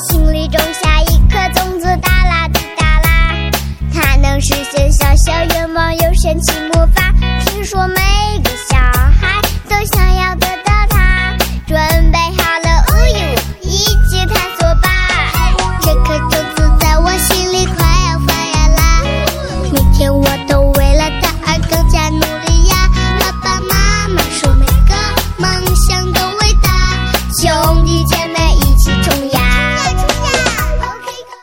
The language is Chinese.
心里种下一颗种子，哒啦滴哒啦，它能实现小小愿望，有神奇魔法。听说